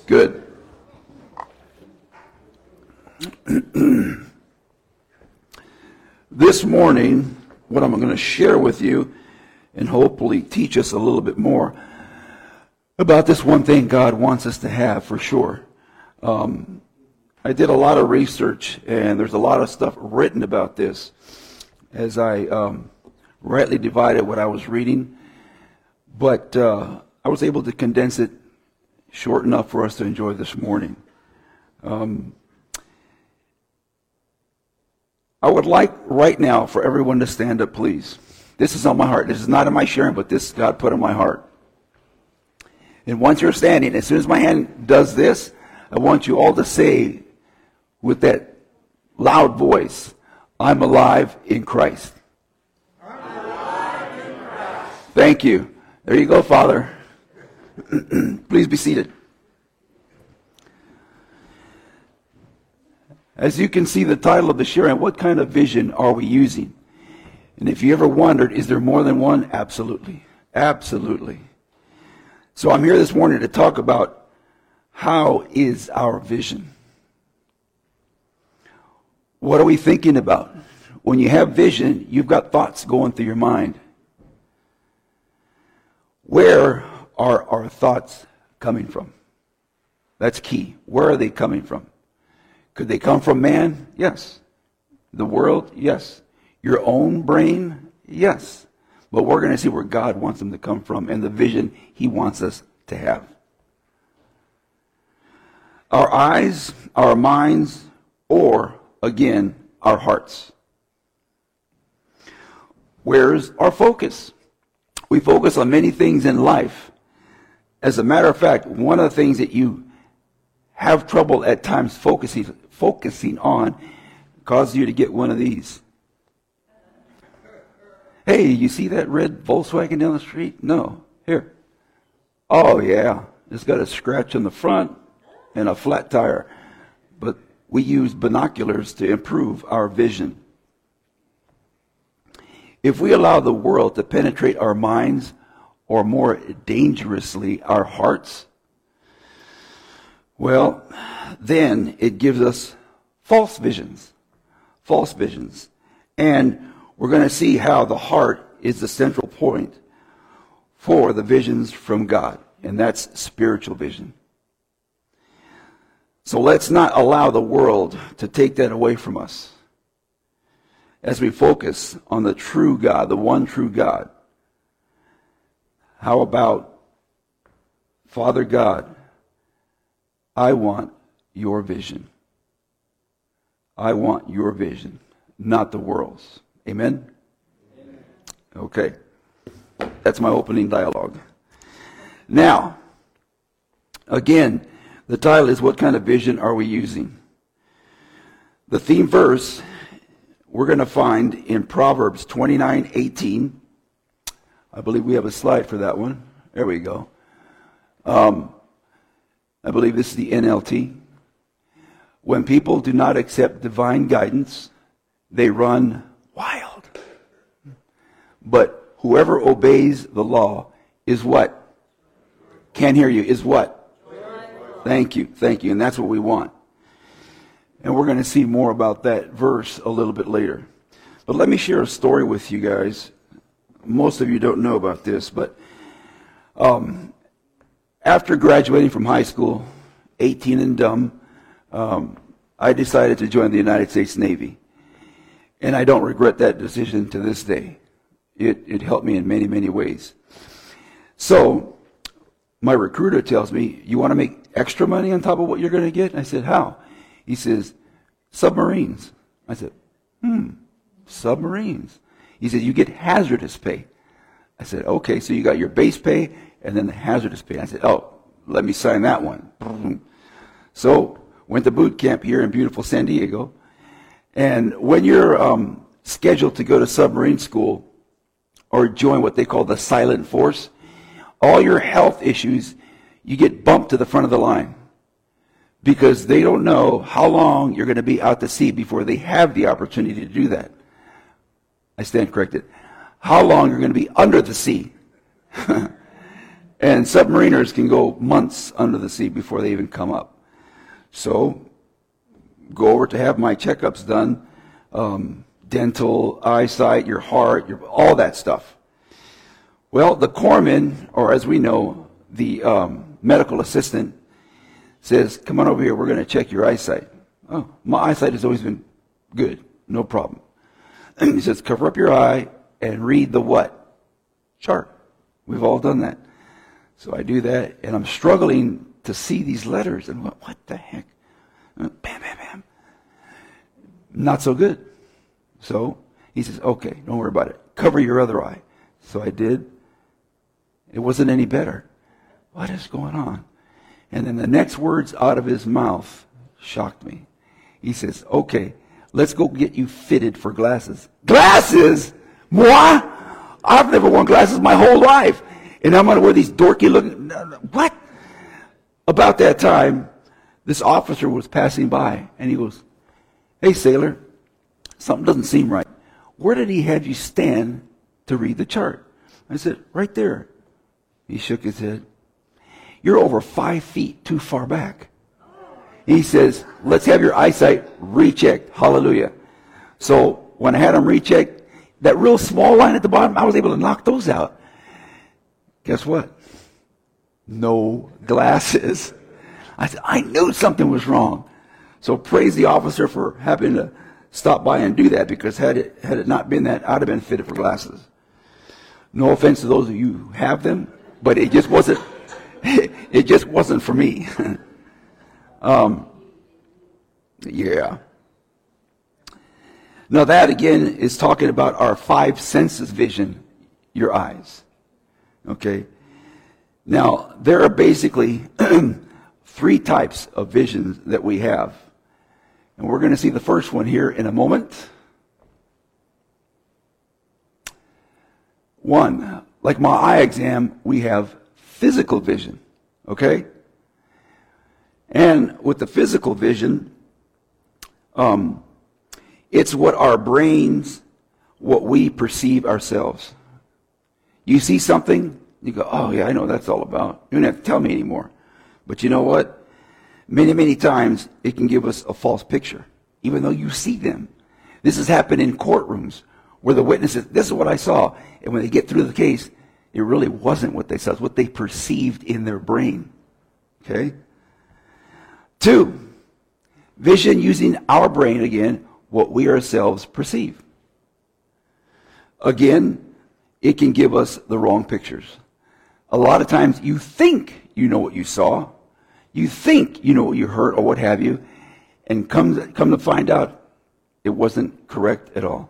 Good. This morning, what I'm going to share with you and hopefully teach us a little bit more about this one thing God wants us to have for sure. I did a lot of research, and there's a lot of stuff written about this as I rightly divided what I was reading. But I was able to condense it short enough for us to enjoy this morning. I would like right now for everyone to stand up, please. This is on my heart. This is not in my sharing, but this God put on my heart. And once you're standing, as soon as my hand does this, I want you all to say with that loud voice, I'm alive in Christ. I'm alive in Christ. Thank you. There you go, Father. Please be seated. As you can see the title of the sharing, what kind of vision are we using? And if you ever wondered, is there more than one? Absolutely. Absolutely. So I'm here this morning to talk about how is our vision? What are we thinking about? When you have vision, you've got thoughts going through your mind. Where are our thoughts coming from? That's key. Where are they coming from? Could they come from man? Yes. The world? Yes. Your own brain? Yes. But we're going to see where God wants them to come from and the vision He wants us to have. Our eyes, our minds, or, again, our hearts. Where's our focus? We focus on many things in life. As a matter of fact, one of the things that you have trouble at times focusing on causes you to get one of these. Hey, you see that red Volkswagen down the street? No. Here. Oh, yeah. It's got a scratch on the front and a flat tire. But we use binoculars to improve our vision. If we allow the world to penetrate our minds, or more dangerously, our hearts, well, then it gives us false visions. False visions. And we're going to see how the heart is the central point for the visions from God. And that's spiritual vision. So let's not allow the world to take that away from us. As we focus on the true God, the one true God. How about, Father God, I want your vision. I want your vision, not the world's. Amen? Amen? Okay. That's my opening dialogue. Now, again, the title is, what kind of vision are we using? The theme verse we're going to find in Proverbs 29:18. I believe we have a slide for that one. There we go. I believe this is the NLT. When people do not accept divine guidance, they run wild. But whoever obeys the law is what? Can't hear you. Is what? Thank you. Thank you. And that's what we want. And we're going to see more about that verse a little bit later. But let me share a story with you guys. Most of you don't know about this, but after graduating from high school, 18 and dumb, I decided to join the United States Navy. And I don't regret that decision to this day. It helped me in many, many ways. So my recruiter tells me, you want to make extra money on top of what you're going to get? I said, how? He says, submarines. I said, submarines. He said, you get hazardous pay. I said, okay, so you got your base pay and then the hazardous pay. I said, oh, let me sign that one. So went to boot camp here in beautiful San Diego. And when you're scheduled to go to submarine school or join what they call the silent force, all your health issues, you get bumped to the front of the line. Because they don't know how long you're going to be out to sea before they have the opportunity to do that. I stand corrected. How long you're going to be under the sea. And submariners can go months under the sea before they even come up. So, go over to have my checkups done, dental, eyesight, your heart, all that stuff. Well, the corpsman, or as we know, the medical assistant, says, come on over here, we're going to check your eyesight. Oh, my eyesight has always been good, no problem. And he says, cover up your eye and read the what? Chart. We've all done that. So I do that, and I'm struggling to see these letters, and what the heck? Bam, bam, bam. Not so good. So he says, okay, don't worry about it. Cover your other eye. So I did. It wasn't any better. What is going on? And then the next words out of his mouth shocked me. He says, okay, let's go get you fitted for glasses. Glasses? Moi? I've never worn glasses my whole life. And I'm going to wear these dorky looking... What? About that time, this officer was passing by, and he goes, hey, sailor, something doesn't seem right. Where did he have you stand to read the chart? I said, right there. He shook his head. You're over 5 feet too far back. He says, let's have your eyesight rechecked. Hallelujah. So when I had him rechecked, that real small line at the bottom, I was able to knock those out. Guess what? No glasses. I said, I knew something was wrong. So praise the officer for having to stop by and do that, because had it not been that, I'd have been fitted for glasses. No offense to those of you who have them, but it just wasn't for me. Yeah. Now that again is talking about our 5 senses vision, your eyes. Okay. Now there are basically 3 types of visions that we have. And we're going to see the first one here in a moment. 1, like my eye exam, we have physical vision. Okay? And with the physical vision, it's what our brains, what we perceive ourselves. You see something, you go, oh yeah, I know what that's all about. You don't have to tell me anymore. But you know what? Many, many times it can give us a false picture, even though you see them. This has happened in courtrooms where the witnesses, this is what I saw. And when they get through the case, it really wasn't what they saw. It's what they perceived in their brain. Okay? 2, vision using our brain again, what we ourselves perceive. Again, it can give us the wrong pictures. A lot of times you think you know what you saw. You think you know what you heard or what have you. And come to find out, it wasn't correct at all.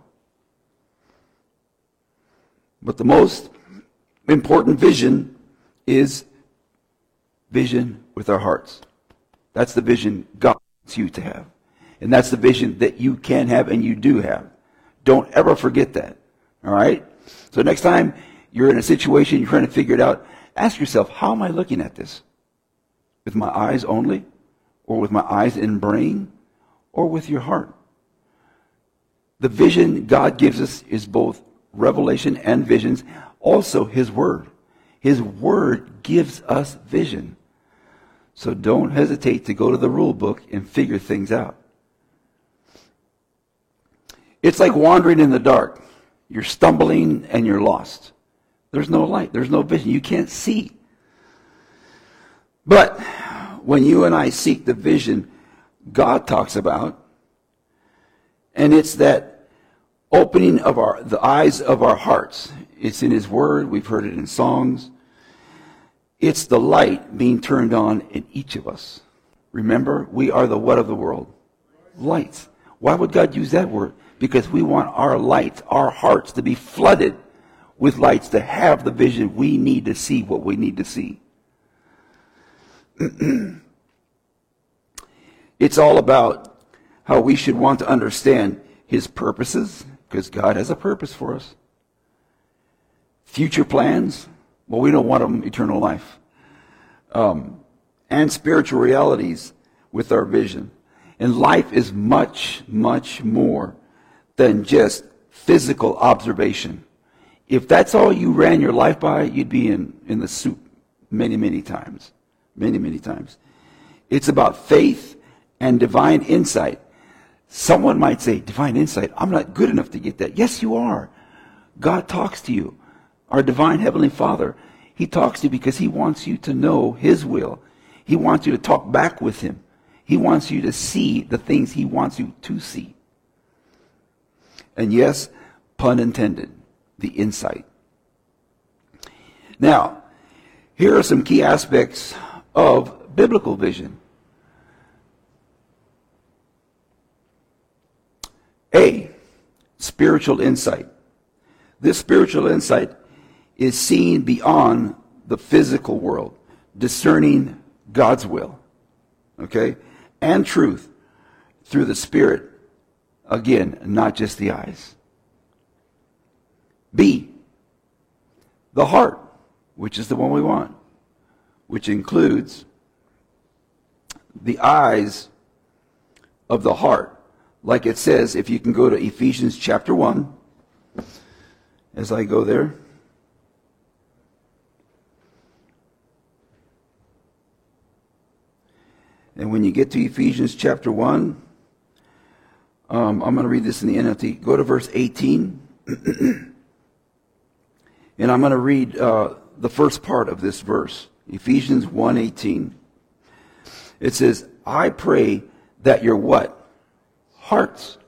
But the most important vision is vision with our hearts. That's the vision God wants you to have. And that's the vision that you can have and you do have. Don't ever forget that. All right? So next time you're in a situation, you're trying to figure it out, ask yourself, how am I looking at this? With my eyes only? Or with my eyes and brain? Or with your heart? The vision God gives us is both revelation and visions. Also His Word. His Word gives us vision. So don't hesitate to go to the rule book and figure things out. It's like wandering in the dark. You're stumbling and you're lost. There's no light. There's no vision. You can't see. But when you and I seek the vision God talks about, and it's that opening of the eyes of our hearts. It's in His Word. We've heard it in songs. It's the light being turned on in each of us. Remember, we are the what of the world? Lights. Why would God use that word? Because we want our lights, our hearts to be flooded with lights to have the vision we need to see what we need to see. It's all about how we should want to understand His purposes, because God has a purpose for us. Future plans, well, we don't want them eternal life. And spiritual realities with our vision. And life is much, much more than just physical observation. If that's all you ran your life by, you'd be in the soup many, many times. Many, many times. It's about faith and divine insight. Someone might say, divine insight, I'm not good enough to get that. Yes, you are. God talks to you. Our divine Heavenly Father, He talks to you because He wants you to know His will. He wants you to talk back with Him. He wants you to see the things He wants you to see. And yes, pun intended, the insight. Now, here are some key aspects of biblical vision. A, spiritual insight. This spiritual insight is seen beyond the physical world, discerning God's will, okay, and truth through the Spirit. Again, not just the eyes. B, the heart, which is the one we want, which includes the eyes of the heart. Like it says, if you can go to Ephesians chapter 1, as I go there. And when you get to Ephesians chapter 1, I'm going to read this in the NLT. Go to verse 18. And I'm going to read the first part of this verse. Ephesians 1:18. It says, I pray that your what? Hearts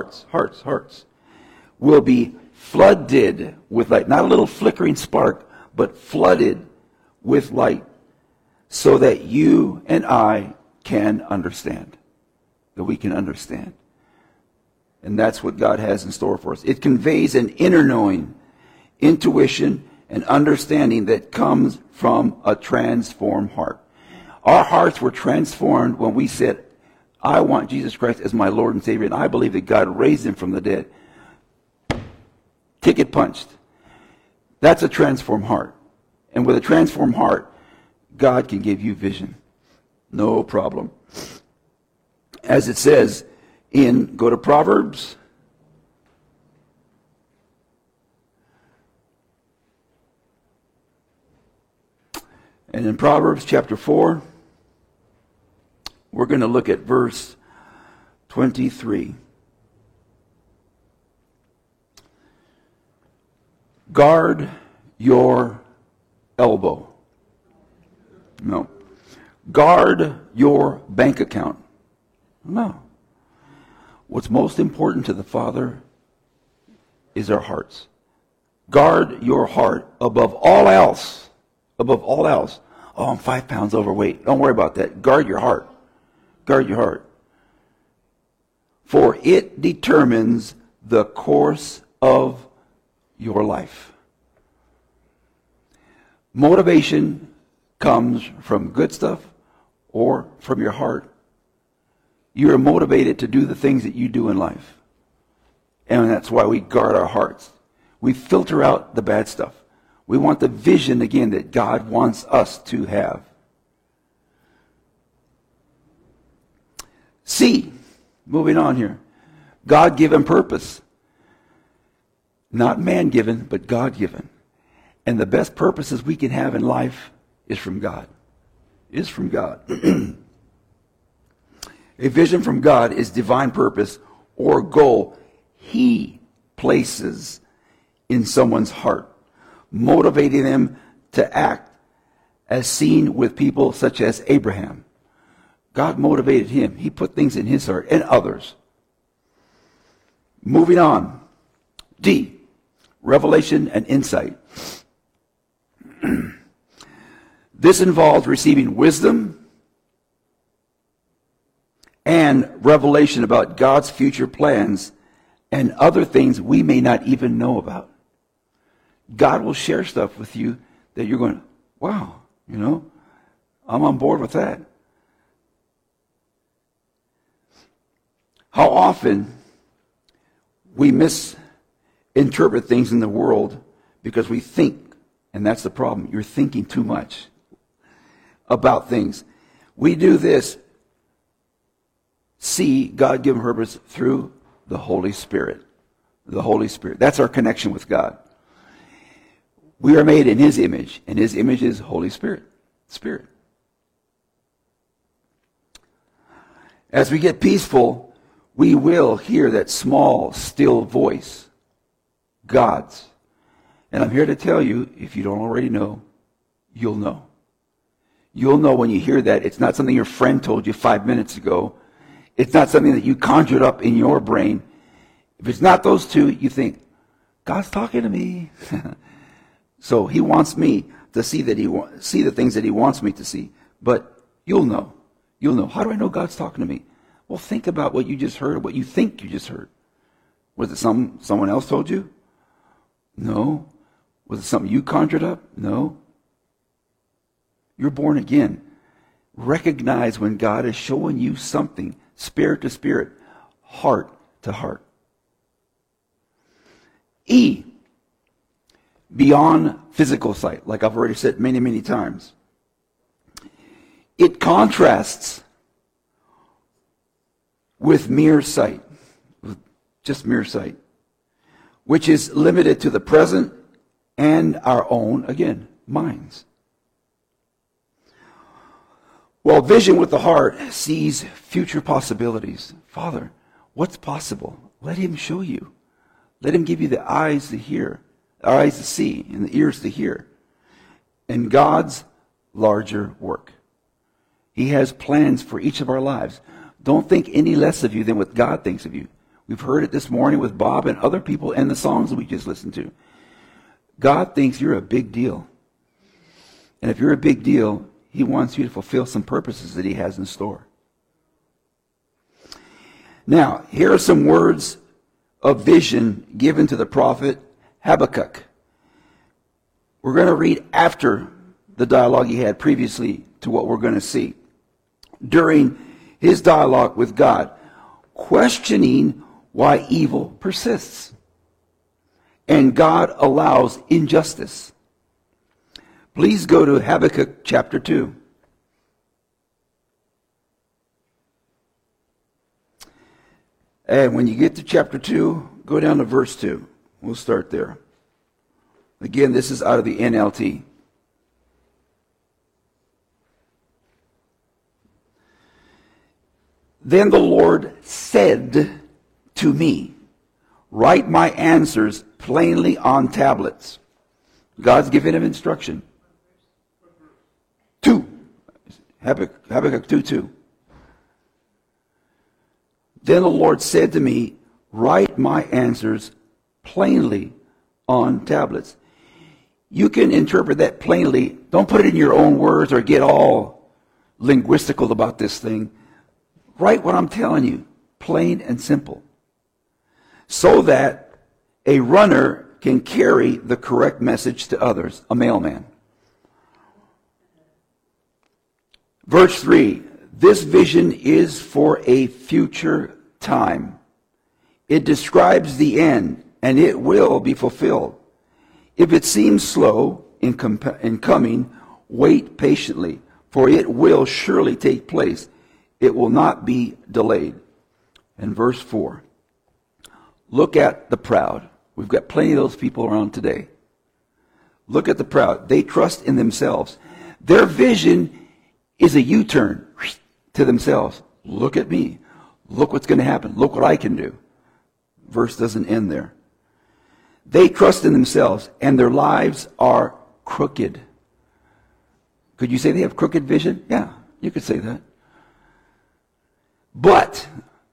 will be flooded with light. Not a little flickering spark, but flooded with light, so that you and I can understand. That we can understand. And that's what God has in store for us. It conveys an inner knowing, intuition, and understanding that comes from a transformed heart. Our hearts were transformed when we said, I want Jesus Christ as my Lord and Savior, and I believe that God raised Him from the dead. Ticket punched. That's a transformed heart. And with a transformed heart, God can give you vision. No problem. As it says go to Proverbs. And in Proverbs chapter 4, we're going to look at verse 23. Guard your elbow. No. Guard your bank account. No. What's most important to the Father is our hearts. Guard your heart above all else. Above all else. Oh, I'm 5 pounds overweight. Don't worry about that. Guard your heart. Guard your heart. For it determines the course of your life. Motivation comes from good stuff or from your heart. You are motivated to do the things that you do in life. And that's why we guard our hearts. We filter out the bad stuff. We want the vision, again, that God wants us to have. C, moving on here. God-given purpose. Not man-given, but God-given. And the best purposes we can have in life is from God. Is from God. A vision from God is divine purpose or goal He places in someone's heart, motivating them to act, as seen with people such as Abraham. God motivated him. He put things in his heart and others. Moving on. D, revelation and insight. This involves receiving wisdom and revelation about God's future plans and other things we may not even know about. God will share stuff with you that you're going, wow, I'm on board with that. How often we misinterpret things in the world because we think, and that's the problem, you're thinking too much about things. We do this, see God-given purpose through the Holy Spirit. The Holy Spirit. That's our connection with God. We are made in His image, and His image is Holy Spirit. Spirit. As we get peaceful, we will hear that small, still voice, God's. And I'm here to tell you, if you don't already know, you'll know. You'll know when you hear that. It's not something your friend told you 5 minutes ago. It's not something that you conjured up in your brain. If it's not those two, you think, God's talking to me. So he wants me to see see the things that he wants me to see. But you'll know. You'll know. How do I know God's talking to me? Well, think about what you just heard, what you think you just heard. Was it someone else told you? No. Was it something you conjured up? No. You're born again. Recognize when God is showing you something, spirit to spirit, heart to heart. E, beyond physical sight, like I've already said many, many times. It contrasts with mere sight, with just mere sight, which is limited to the present and our own, again, minds. While vision with the heart sees future possibilities. Father, what's possible? Let him show you. Let him give you the eyes to hear, the eyes to see, and the ears to hear. And God's larger work. He has plans for each of our lives. Don't think any less of you than what God thinks of you. We've heard it this morning with Bob and other people and the songs that we just listened to. God thinks you're a big deal. And if you're a big deal, he wants you to fulfill some purposes that he has in store. Now, here are some words of vision given to the prophet Habakkuk. We're going to read after the dialogue he had previously to what we're going to see. During his dialogue with God, questioning why evil persists. And God allows injustice. Please go to Habakkuk chapter 2. And when you get to chapter 2, go down to verse 2. We'll start there. Again, this is out of the NLT. Then the Lord said to me, write my answers plainly on tablets. God's giving him instruction. 2. Habakkuk 2:2. Then the Lord said to me, write my answers plainly on tablets. You can interpret that plainly. Don't put it in your own words or get all linguistical about this thing. Write what I'm telling you, plain and simple, so that a runner can carry the correct message to others, a mailman. Verse 3, this vision is for a future time. It describes the end, and it will be fulfilled. If it seems slow in coming, wait patiently, for it will surely take place. It will not be delayed. And verse 4, look at the proud. We've got plenty of those people around today. Look at the proud. They trust in themselves. Their vision is a U-turn to themselves. Look at me. Look what's going to happen. Look what I can do. Verse doesn't end there. They trust in themselves, and their lives are crooked. Could you say they have crooked vision? Yeah, you could say that. But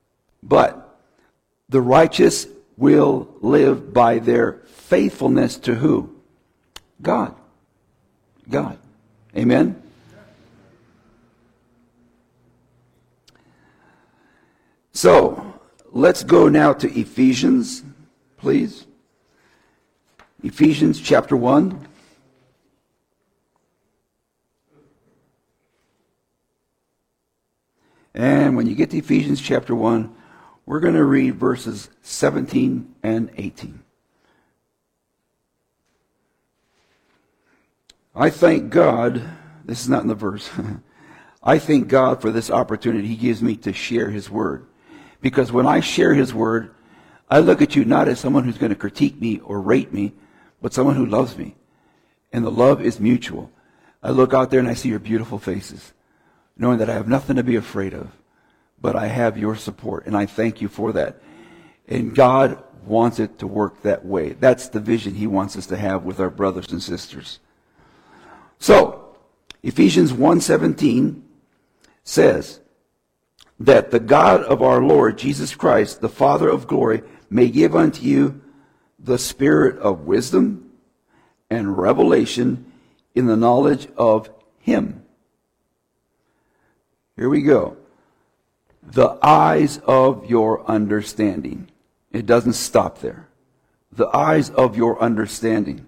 the righteous will live by their faithfulness to who? God. God. Amen? So, let's go now to Ephesians, please. Ephesians chapter 1. And when you get to Ephesians chapter 1, we're going to read verses 17 and 18. I thank God, this is not in the verse, I thank God for this opportunity he gives me to share his word. Because when I share his word, I look at you not as someone who's going to critique me or rate me, but someone who loves me. And the love is mutual. I look out there and I see your beautiful faces, knowing that I have nothing to be afraid of, but I have your support, and I thank you for that. And God wants it to work that way. That's the vision He wants us to have with our brothers and sisters. So, Ephesians 1:17 says that the God of our Lord Jesus Christ, the Father of glory, may give unto you the spirit of wisdom and revelation in the knowledge of Him. Here we go. The eyes of your understanding. It doesn't stop there. The eyes of your understanding.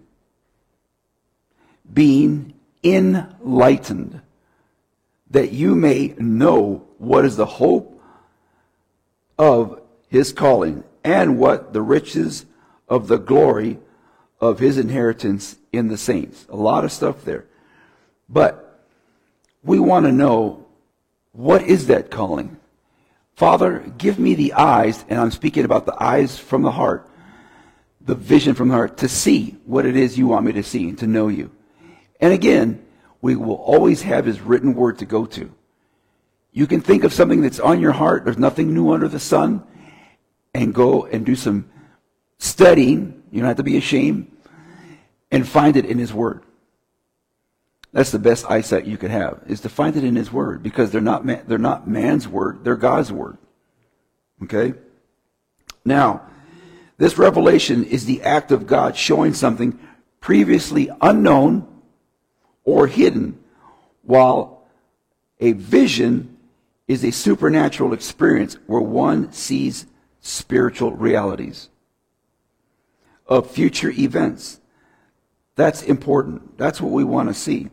Being enlightened, that you may know what is the hope of His calling, and what the riches of the glory of His inheritance in the saints. A lot of stuff there. But we want to know, what is that calling? Father, give me the eyes, and I'm speaking about the eyes from the heart, the vision from the heart, to see what it is you want me to see and to know you. And again, we will always have His written word to go to. You can think of something that's on your heart, there's nothing new under the sun, and go and do some studying. You don't have to be ashamed, and find it in His word. That's the best eyesight you could have, is to find it in His word, because they're not man's word, they're God's word. Okay? Now, this revelation is the act of God showing something previously unknown or hidden, while a vision is a supernatural experience where one sees spiritual realities of future events. That's important. That's what we want to see.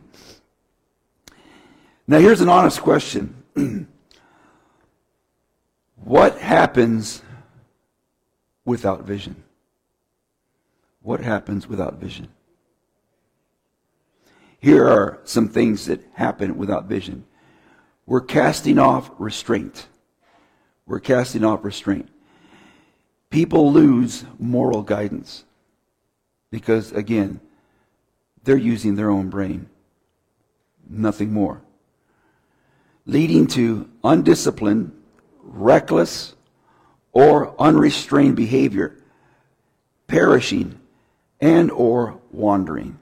Now, here's an honest question. What happens without vision? What happens without vision? Here are some things that happen without vision. We're casting off restraint. We're casting off restraint. People lose moral guidance because, again, they're using their own brain. Nothing more. Leading to undisciplined, reckless, or unrestrained behavior, perishing, and or wandering.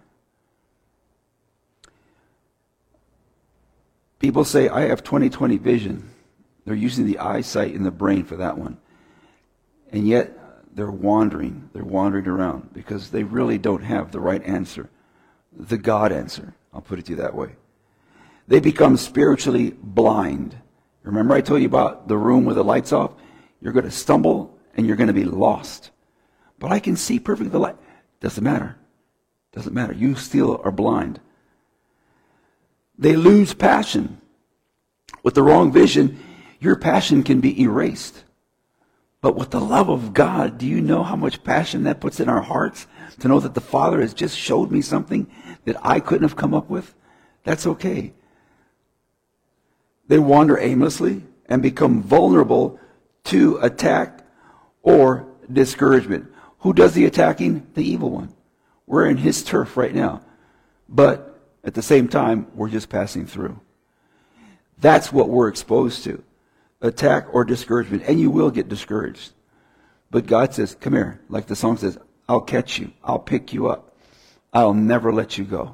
People say, I have 20/20 vision. They're using the eyesight in the brain for that one. And yet, they're wandering. They're wandering around because they really don't have the right answer. The God answer. I'll put it to you that way. They become spiritually blind. Remember I told you about the room with the lights off? You're going to stumble and you're going to be lost. But I can see perfectly the light. Doesn't matter. Doesn't matter. You still are blind. They lose passion. With the wrong vision, your passion can be erased. But with the love of God, do you know how much passion that puts in our hearts? To know that the Father has just showed me something that I couldn't have come up with? That's okay. They wander aimlessly and become vulnerable to attack or discouragement. Who does the attacking? The evil one. We're in his turf right now. But at the same time, we're just passing through. That's what we're exposed to. Attack or discouragement. And you will get discouraged. But God says, come here. Like the song says, I'll catch you. I'll pick you up. I'll never let you go.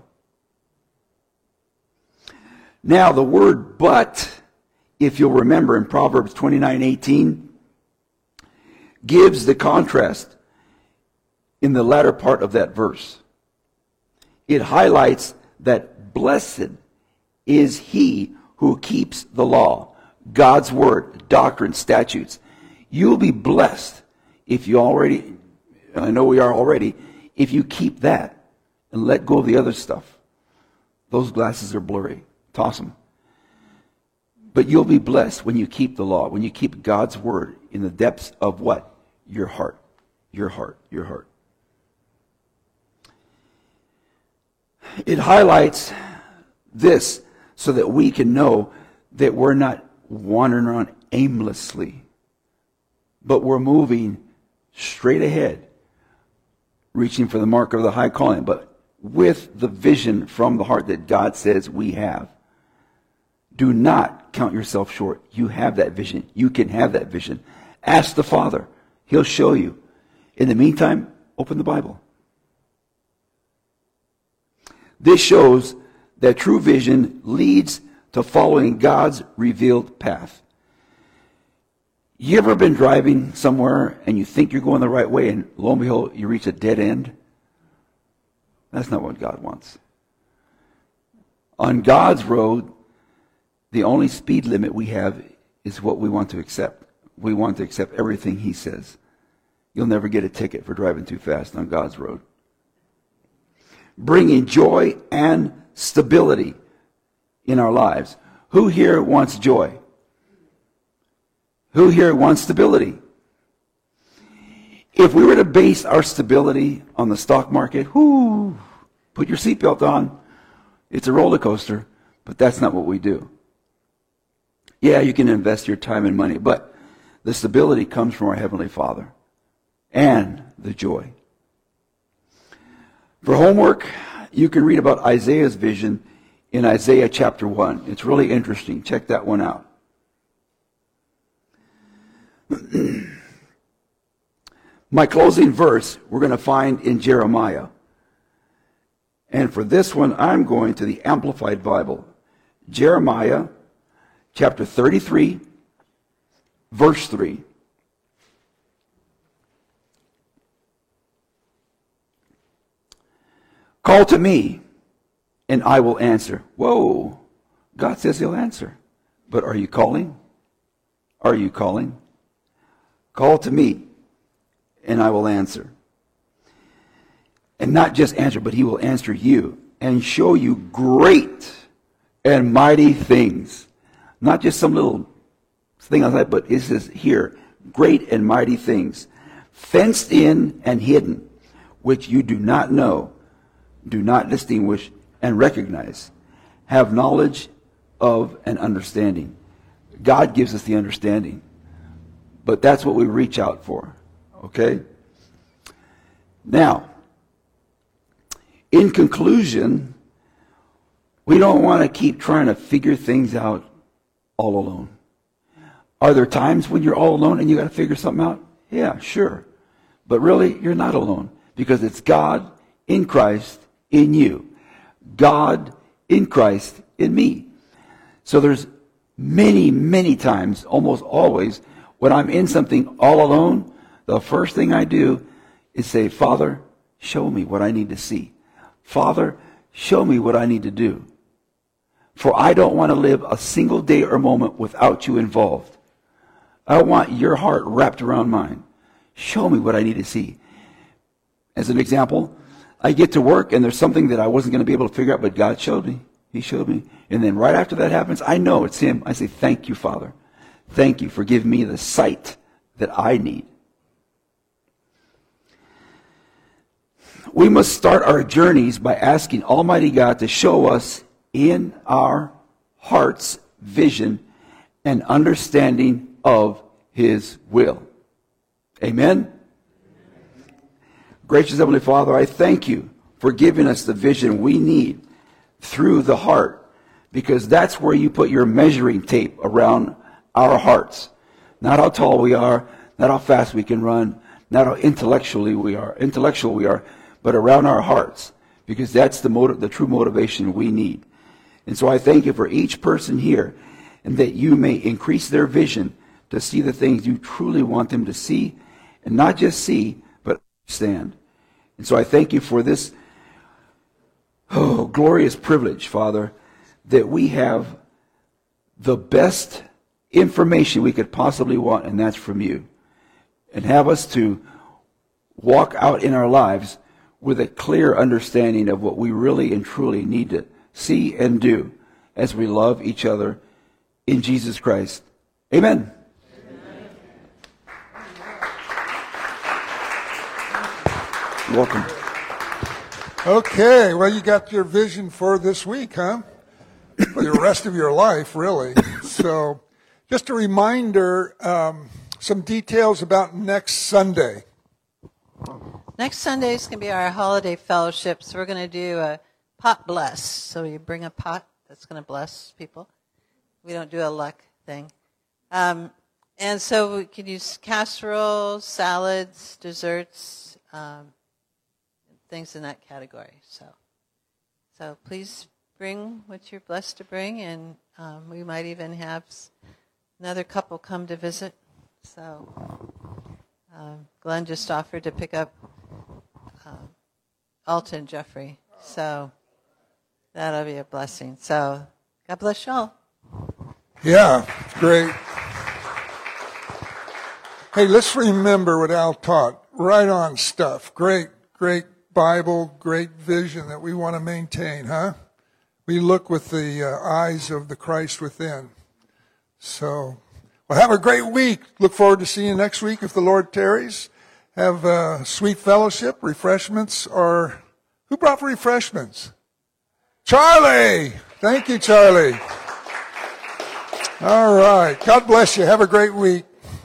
Now, the word but, if you'll remember in Proverbs 29:18, gives the contrast in the latter part of that verse. It highlights that blessed is he who keeps the law, God's word, doctrine, statutes. You'll be blessed if you already, and I know we are already, if you keep that and let go of the other stuff. Those glasses are blurry. Toss them. But you'll be blessed when you keep the law, when you keep God's word in the depths of what? Your heart. Your heart. Your heart. It highlights this so that we can know that we're not wandering around aimlessly, but we're moving straight ahead, reaching for the mark of the high calling. But with the vision from the heart that God says we have. Do not count yourself short. You have that vision. You can have that vision. Ask the Father. He'll show you. In the meantime, open the Bible. This shows that true vision leads to following God's revealed path. You ever been driving somewhere and you think you're going the right way and lo and behold, you reach a dead end? That's not what God wants. On God's road, the only speed limit we have is what we want to accept. We want to accept everything He says. You'll never get a ticket for driving too fast on God's road. Bringing joy and stability in our lives. Who here wants joy? Who here wants stability? If we were to base our stability on the stock market, put your seatbelt on. It's a roller coaster, but that's not what we do. Yeah, you can invest your time and money, but the stability comes from our Heavenly Father and the joy. For homework, you can read about Isaiah's vision in Isaiah chapter 1. It's really interesting. Check that one out. My closing verse we're going to find in Jeremiah. And for this one, I'm going to the Amplified Bible. Jeremiah chapter 33, verse 3. Call to me, and I will answer. Whoa, God says He'll answer. But are you calling? Are you calling? Call to me, and I will answer. And not just answer, but He will answer you and show you great and mighty things. Not just some little thing on that, but it says here, great and mighty things, fenced in and hidden, which you do not know, do not distinguish and recognize, have knowledge of and understanding. God gives us the understanding, but that's what we reach out for, okay? Now, in conclusion, we don't want to keep trying to figure things out all alone. Are there times when you're all alone and you got to figure something out? Yeah, sure. But really, you're not alone because it's God in Christ in you. God in Christ in me. So there's many, many times, almost always, when I'm in something all alone, the first thing I do is say, Father, show me what I need to see. Father, show me what I need to do. For I don't want to live a single day or moment without you involved. I want your heart wrapped around mine. Show me what I need to see. As an example, I get to work and there's something that I wasn't going to be able to figure out, but God showed me. He showed me. And then right after that happens, I know it's Him. I say, thank you, Father. Thank you for giving me the sight that I need. We must start our journeys by asking Almighty God to show us in our heart's vision and understanding of His will. Amen? Gracious Heavenly Father, I thank you for giving us the vision we need through the heart, because that's where you put your measuring tape around our hearts. Not how tall we are, not how fast we can run, not how intellectual we are, but around our hearts, because that's the true motivation we need. And so I thank you for each person here, and that you may increase their vision to see the things you truly want them to see, and not just see, but understand. And so I thank you for this glorious privilege, Father, that we have the best information we could possibly want, and that's from you. And have us to walk out in our lives with a clear understanding of what we really and truly need to see and do as we love each other in Jesus Christ. Amen. Amen. Welcome. Okay, well, you got your vision for this week, huh? For the rest of your life, really. So, just a reminder, some details about next Sunday. Next Sunday is going to be our holiday fellowship, so we're going to do a pot bless. So you bring a pot that's going to bless people. We don't do a luck thing. And so we can use casseroles, salads, desserts, things in that category. So please bring what you're blessed to bring, and we might even have another couple come to visit. So Glenn just offered to pick up Alton and Jeffrey. So that'll be a blessing. So God bless y'all. Yeah, great. Hey, let's remember what Al taught. Right on stuff. Great Bible, great vision that we want to maintain, huh? We look with the eyes of the Christ within. So, well, have a great week. Look forward to seeing you next week if the Lord tarries. Have sweet fellowship, refreshments, or who brought refreshments? Charlie! Thank you, Charlie. All right. God bless you. Have a great week.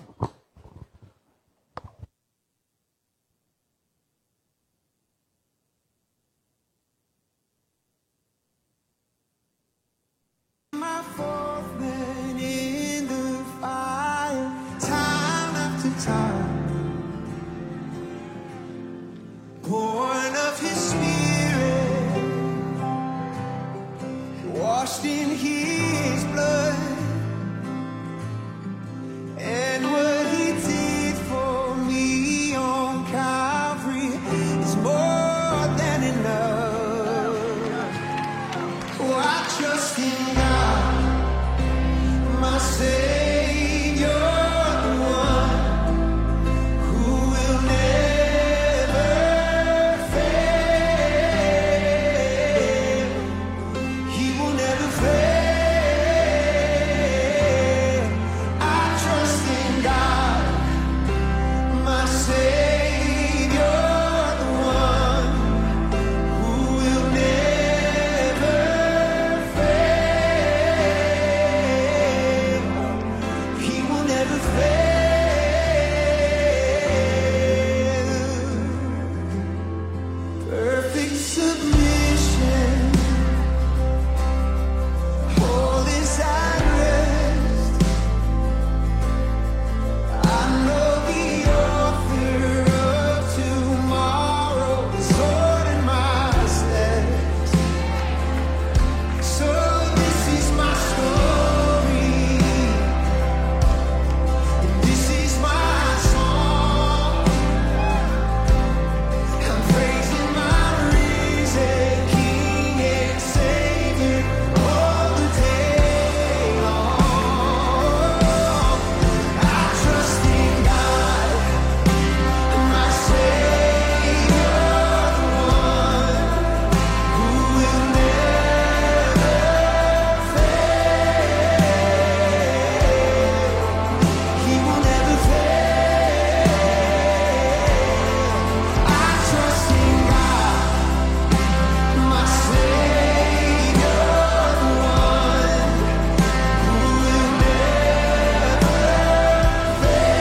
Born of his spirit, washed in his blood, and what he did for me on Calvary is more than enough. Oh, I trust in God, my Savior, the one who will never fail. He will never fail. I trust in God, my Savior, the one who will never fail. He will never fail.